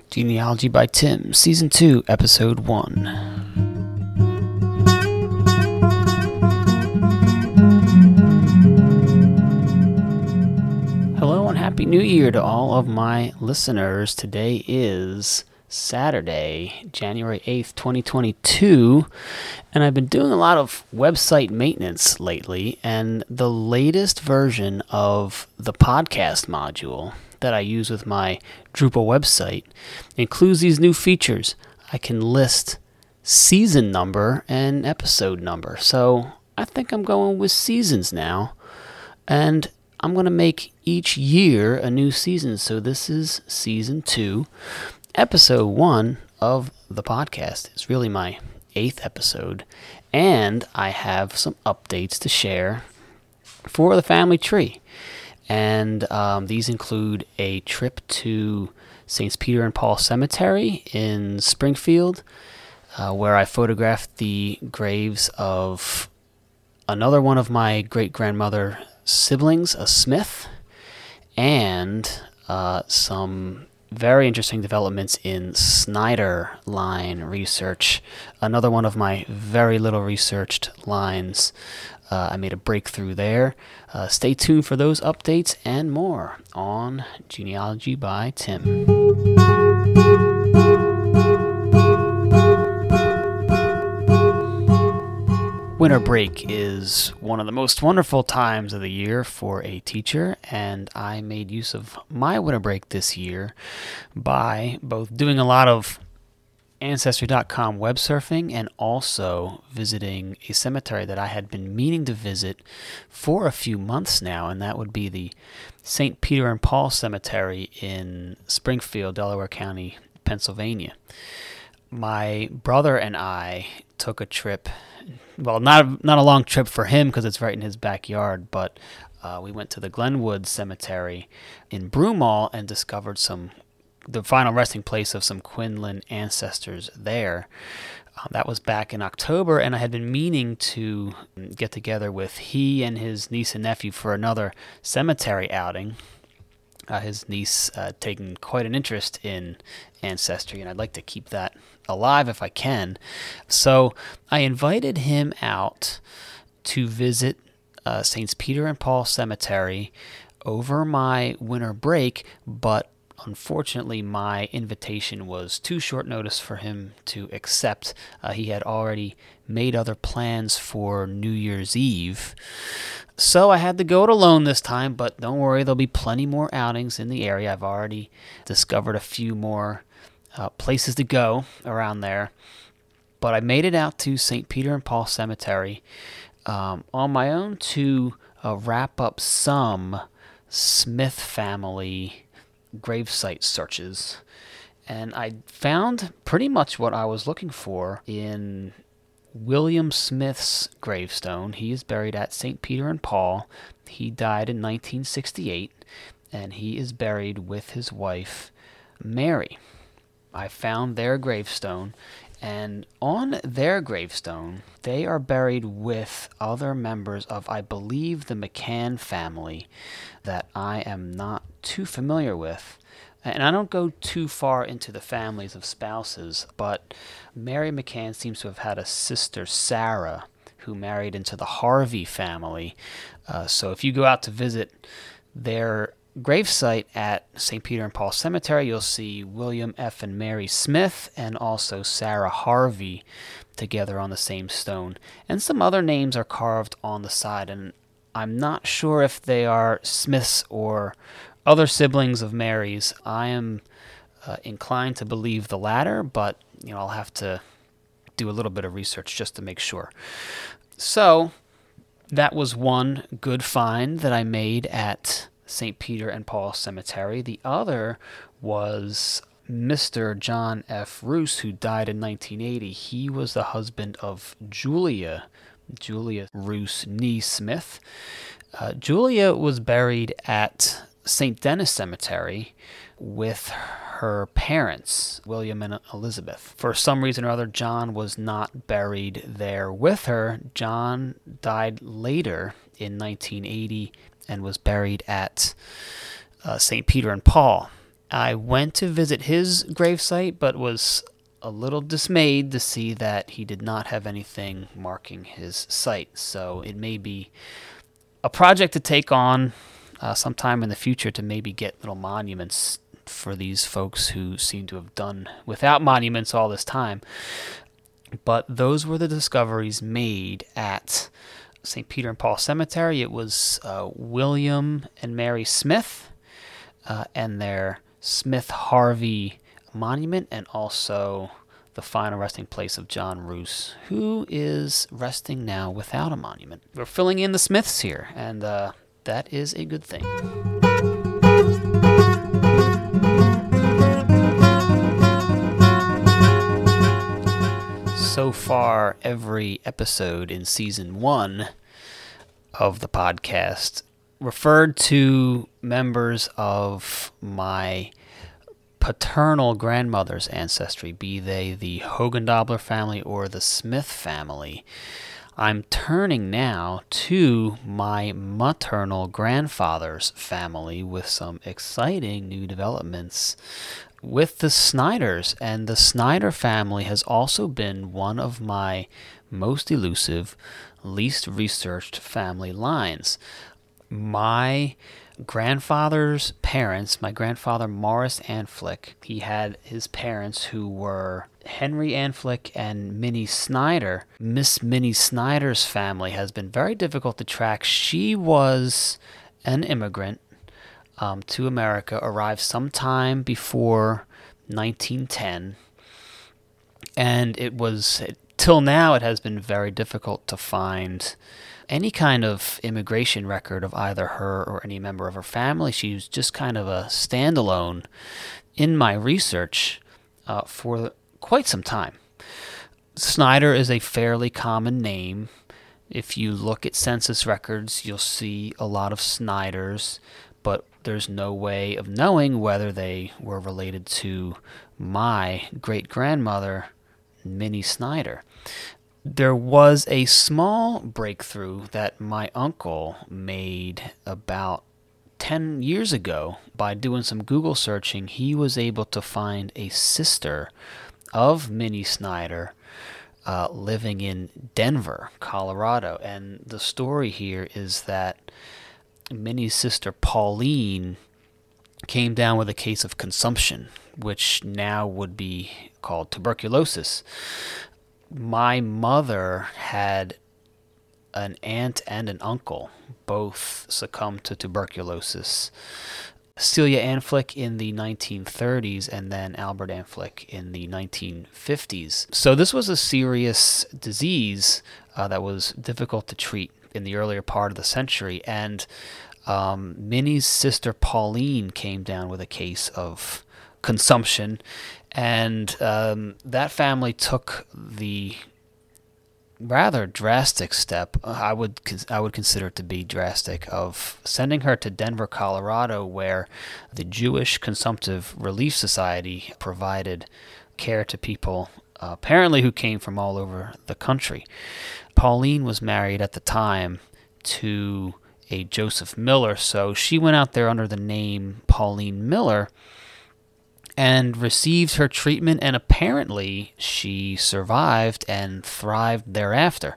Genealogy by Tim, Season 2, Episode 1. Hello and Happy New Year to all of my listeners. Today is Saturday, January 8th, 2022, and I've been doing a lot of website maintenance lately, and the latest version of the podcast module that I use with my Drupal website includes these new features. I can list season number and episode number. So I think I'm going with seasons now, and I'm going to make each year a new season. So this is Season 2, Episode 1 of the podcast. It's really my 8th episode, and I have some updates to share for the family tree. And these include a trip to St. Peter and Paul Cemetery in Springfield, where I photographed the graves of another one of my great-grandmother siblings, a Smith, and some very interesting developments in Snyder line research, another one of my very little researched lines. I made a breakthrough there. Stay tuned for those updates and more on Genealogy by Tim. Winter break is one of the most wonderful times of the year for a teacher, and I made use of my winter break this year by both doing a lot of Ancestry.com web surfing and also visiting a cemetery that I had been meaning to visit for a few months now, and that would be the St. Peter and Paul Cemetery in Springfield, Delaware County, Pennsylvania. My brother and I took a trip, well, not a long trip for him because it's right in his backyard, but we went to the Glenwood Cemetery in Broomall and discovered the final resting place of some Quinlan ancestors there. That was back in October, and I had been meaning to get together with he and his niece and nephew for another cemetery outing. His niece taking quite an interest in ancestry, and I'd like to keep that alive if I can. So I invited him out to visit St. Peter and Paul Cemetery over my winter break, but unfortunately, my invitation was too short notice for him to accept. He had already made other plans for New Year's Eve. So I had to go it alone this time, but don't worry, there'll be plenty more outings in the area. I've already discovered a few more places to go around there. But I made it out to St. Peter and Paul Cemetery on my own to wrap up some Smith family gravesite searches, and I found pretty much what I was looking for in William Smith's gravestone. He is buried at St. Peter and Paul. He died in 1968, and he is buried with his wife, Mary. I found their gravestone, and on their gravestone, they are buried with other members of, I believe, the McCann family that I am not too familiar with. And I don't go too far into the families of spouses, but Mary McCann seems to have had a sister, Sarah, who married into the Harvey family. So if you go out to visit their gravesite at St. Peter and Paul Cemetery, you'll see William F. and Mary Smith and also Sarah Harvey together on the same stone. And some other names are carved on the side, and I'm not sure if they are Smiths or other siblings of Mary's. I am inclined to believe the latter, but I'll have to do a little bit of research just to make sure. So that was one good find that I made at St. Peter and Paul Cemetery. The other was Mr. John F. Roos, who died in 1980. He was the husband of Julia Roos Nee Smith. Julia was buried at St. Denis Cemetery with her parents, William and Elizabeth. For some reason or other, John was not buried there with her. John died later in 1980 and was buried at St. Peter and Paul. I went to visit his gravesite, but was a little dismayed to see that he did not have anything marking his site. So it may be a project to take on sometime in the future to maybe get little monuments for these folks who seem to have done without monuments all this time. But those were the discoveries made at St. Peter and Paul Cemetery. It was William and Mary Smith and their Smith Harvey monument, and also the final resting place of John Roos, who is resting now without a monument. We're filling in the Smiths here, and that is a good thing. So far, every episode in season 1 of the podcast referred to members of my paternal grandmother's ancestry, be they the Hogendobler family or the Smith family. I'm turning now to my maternal grandfather's family with some exciting new developments with the Snyders. And the Snyder family has also been one of my most elusive, least researched family lines. My grandfather's parents, my grandfather Morris Anflick, he had his parents who were Henry Anflick and Minnie Snyder. Miss Minnie Snyder's family has been very difficult to track. She was an immigrant to America, arrived sometime before 1910, and it was, till now, it has been very difficult to find any kind of immigration record of either her or any member of her family. She was just kind of a standalone in my research for quite some time. Snyder is a fairly common name. If you look at census records, you'll see a lot of Snyders, but there's no way of knowing whether they were related to my great-grandmother, Minnie Snyder. There was a small breakthrough that my uncle made about 10 years ago. By doing some Google searching, he was able to find a sister of Minnie Snyder living in Denver, Colorado. And the story here is that Minnie's sister Pauline came down with a case of consumption, which now would be called tuberculosis. My mother had an aunt and an uncle, both succumbed to tuberculosis. Celia Anflick in the 1930s and then Albert Anflick in the 1950s. So this was a serious disease that was difficult to treat in the earlier part of the century, and Minnie's sister Pauline came down with a case of consumption, and that family took the rather drastic step, I would consider it to be drastic, of sending her to Denver, Colorado, where the Jewish Consumptive Relief Society provided care to people apparently who came from all over the country. Pauline was married at the time to a Joseph Miller, so she went out there under the name Pauline Miller and received her treatment, and apparently she survived and thrived thereafter.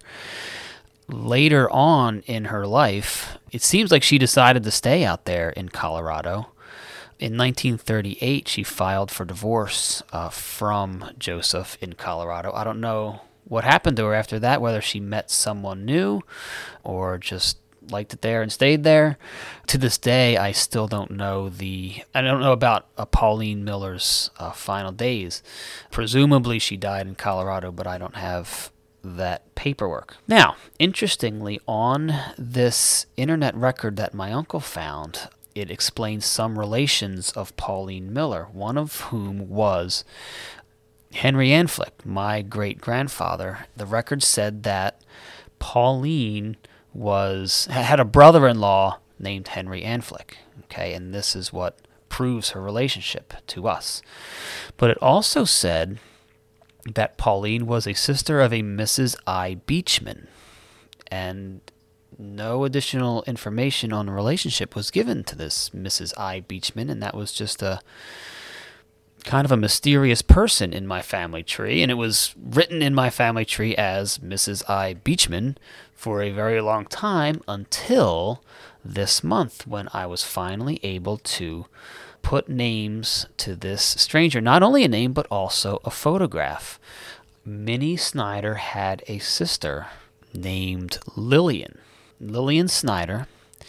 Later on in her life, it seems like she decided to stay out there in Colorado. In 1938, she filed for divorce from Joseph in Colorado. I don't know what happened to her after that, whether she met someone new or just liked it there and stayed there. To this day, I still don't know about Pauline Miller's final days. Presumably she died in Colorado, but I don't have that paperwork. Now, interestingly, on this internet record that my uncle found, it explains some relations of Pauline Miller, one of whom was Henry Anflick, my great-grandfather. The record said that Pauline had a brother-in-law named Henry Anflick, okay, and this is what proves her relationship to us. But it also said that Pauline was a sister of a Mrs. I. Beechman, and no additional information on the relationship was given to this Mrs. I. Beachman, and that was just a kind of a mysterious person in my family tree, and it was written in my family tree as Mrs. I. Beachman for a very long time until this month when I was finally able to put names to this stranger. Not only a name, but also a photograph. Minnie Snyder had a sister named Lillian Snyder,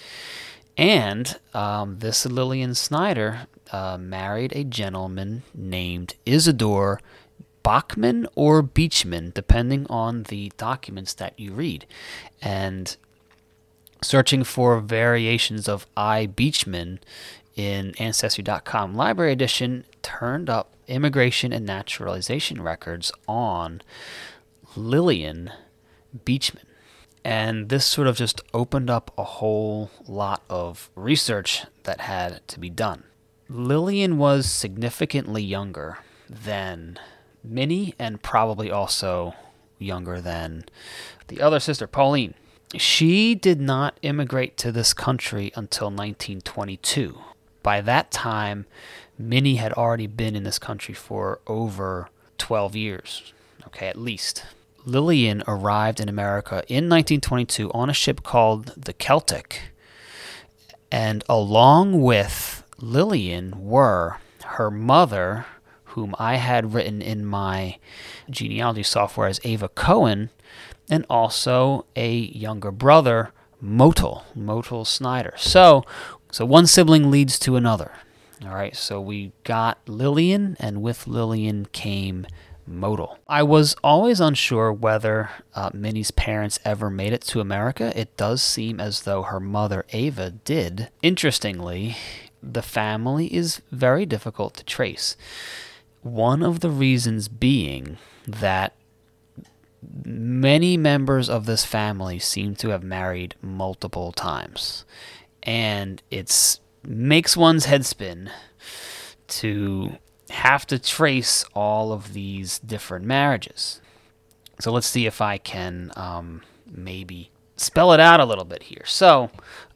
and this Lillian Snyder married a gentleman named Isidore Bachman or Beachman, depending on the documents that you read. And searching for variations of I. Beachman in Ancestry.com Library Edition turned up immigration and naturalization records on Lillian Beachman. And this sort of just opened up a whole lot of research that had to be done. Lillian was significantly younger than Minnie, and probably also younger than the other sister, Pauline. She did not immigrate to this country until 1922. By that time, Minnie had already been in this country for over 12 years, okay, at least. Lillian arrived in America in 1922 on a ship called the Celtic, and along with Lillian were her mother, whom I had written in my genealogy software as Ava Cohen, and also a younger brother, Motel Snyder. So one sibling leads to another. All right, so we got Lillian, and with Lillian came Motel. I was always unsure whether Minnie's parents ever made it to America. It does seem as though her mother, Ava, did. Interestingly, the family is very difficult to trace. One of the reasons being that many members of this family seem to have married multiple times. And it makes one's head spin to have to trace all of these different marriages. So let's see if I can maybe spell it out a little bit here. So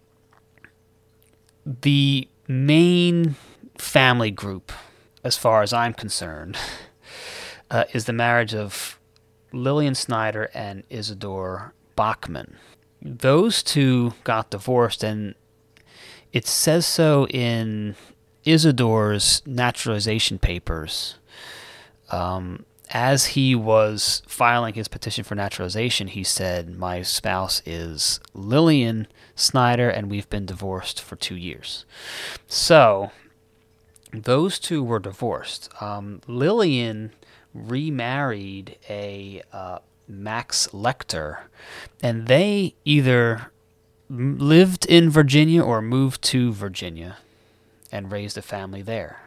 the main family group, as far as I'm concerned, is the marriage of Lillian Snyder and Isidore Bachman. Those two got divorced, and it says so in Isidore's naturalization papers. As he was filing his petition for naturalization, he said, "My spouse is Lillian Snyder, and we've been divorced for 2 years." So those two were divorced. Lillian remarried a Max Lecter, and they either lived in Virginia or moved to Virginia and raised a family there.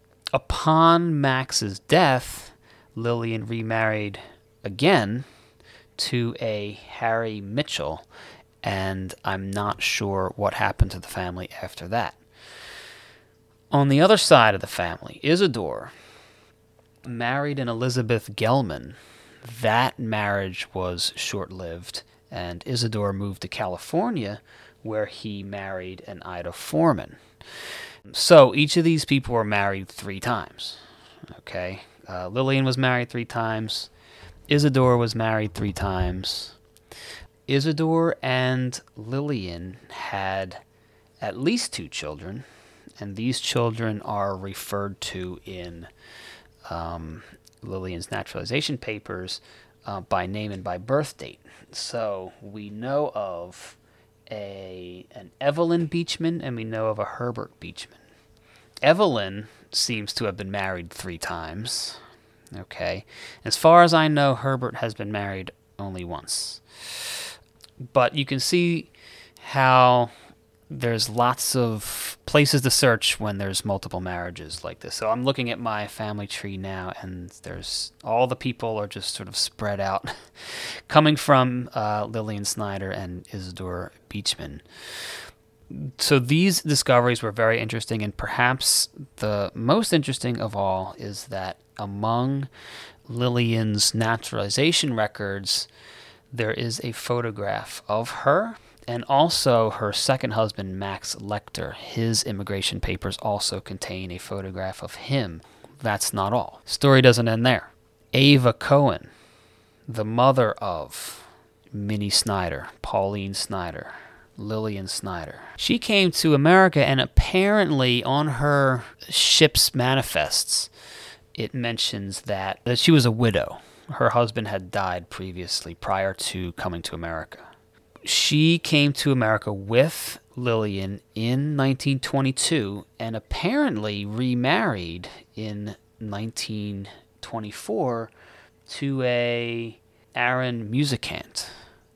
Upon Max's death, Lillian remarried again to a Harry Mitchell, and I'm not sure what happened to the family after that. On the other side of the family, Isidore married an Elizabeth Gelman. That marriage was short-lived, and Isidore moved to California, where he married an Ida Foreman. So each of these people were married 3 times. Okay, Lillian was married 3 times. Isidore was married 3 times. Isidore and Lillian had at least 2 children, and these children are referred to in Lillian's naturalization papers by name and by birth date. So we know of an Evelyn Beachman, and we know of a Herbert Beachman. Evelyn seems to have been married 3 times. Okay. As far as I know, Herbert has been married only once. But you can see how there's lots of places to search when there's multiple marriages like this. So I'm looking at my family tree now, and there's all the people are just sort of spread out, coming from Lillian Snyder and Isidore Beachman. So these discoveries were very interesting, and perhaps the most interesting of all is that among Lillian's naturalization records, there is a photograph of her And also her second husband, Max Lecter, his immigration papers also contain a photograph of him. That's not all. Story doesn't end there. Ava Cohen, the mother of Minnie Snyder, Pauline Snyder, Lillian Snyder. She came to America, and apparently on her ship's manifests, it mentions that she was a widow. Her husband had died previously, prior to coming to America. She came to America with Lillian in 1922 and apparently remarried in 1924 to a Aaron Musicant.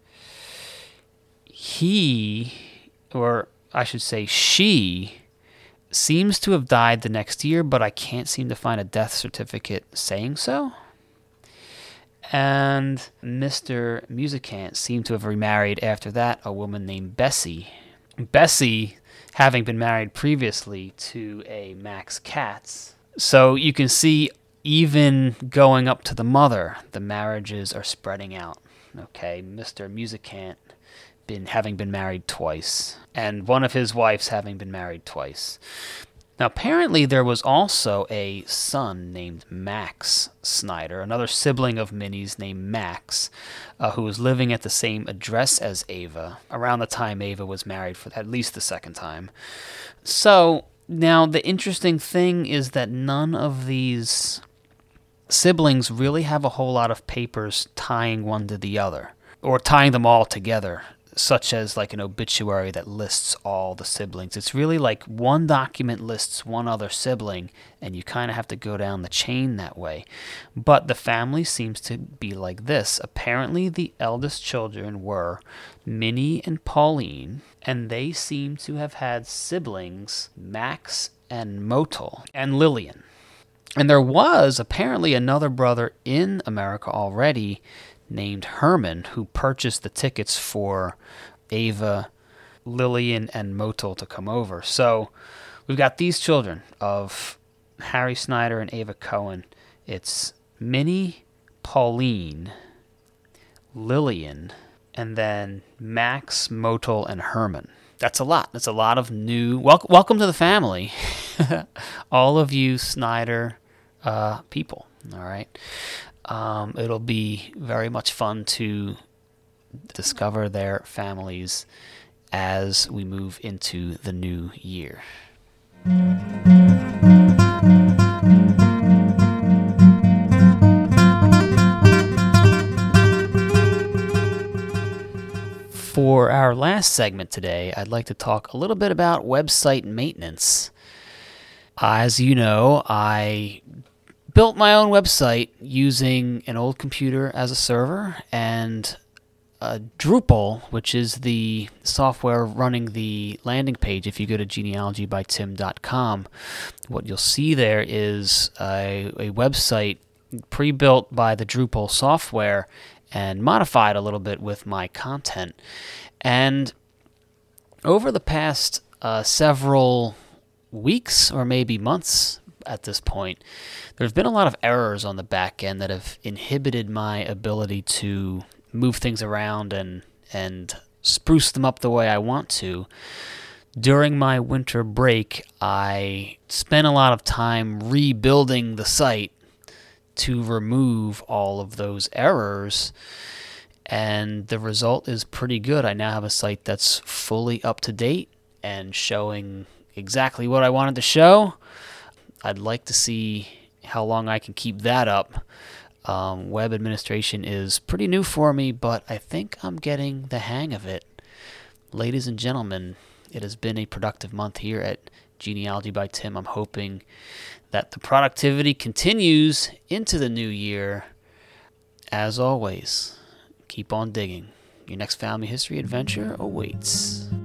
He, or I should say she, seems to have died the next year, but I can't seem to find a death certificate saying so. And Mr. Musicant seemed to have remarried after that a woman named Bessie. Bessie having been married previously to a Max Katz. So you can see, even going up to the mother, the marriages are spreading out. Okay, Mr. Musicant having been married twice, and one of his wives having been married twice. Now, apparently there was also a son named Max Snyder, another sibling of Minnie's named Max, who was living at the same address as Ava around the time Ava was married for at least the second time. So, now the interesting thing is that none of these siblings really have a whole lot of papers tying one to the other, or tying them all together, such as like an obituary that lists all the siblings. It's really like one document lists one other sibling, and you kind of have to go down the chain that way. But the family seems to be like this. Apparently the eldest children were Minnie and Pauline, and they seem to have had siblings, Max and Motel, and Lillian. And there was apparently another brother in America already named Herman, who purchased the tickets for Ava, Lillian, and Motel to come over. So we've got these children of Harry Snyder and Ava Cohen. It's Minnie, Pauline, Lillian, and then Max, Motel, and Herman. That's a lot. That's a lot of new... Welcome to the family. All of you Snyder people. All right. It'll be very much fun to discover their families as we move into the new year. For our last segment today, I'd like to talk a little bit about website maintenance. As you know, I built my own website using an old computer as a server and Drupal, which is the software running the landing page. If you go to genealogybytim.com, what you'll see there is a website pre-built by the Drupal software and modified a little bit with my content. And over the past several weeks, or maybe months at this point, there's been a lot of errors on the back end that have inhibited my ability to move things around and spruce them up the way I want to. During my winter break, I spent a lot of time rebuilding the site to remove all of those errors, and the result is pretty good. I now have a site that's fully up to date and showing exactly what I wanted to show. I'd like to see how long I can keep that up. Web administration is pretty new for me, but I think I'm getting the hang of it. Ladies and gentlemen, it has been a productive month here at Genealogy by Tim. I'm hoping that the productivity continues into the new year. As always, keep on digging. Your next family history adventure awaits.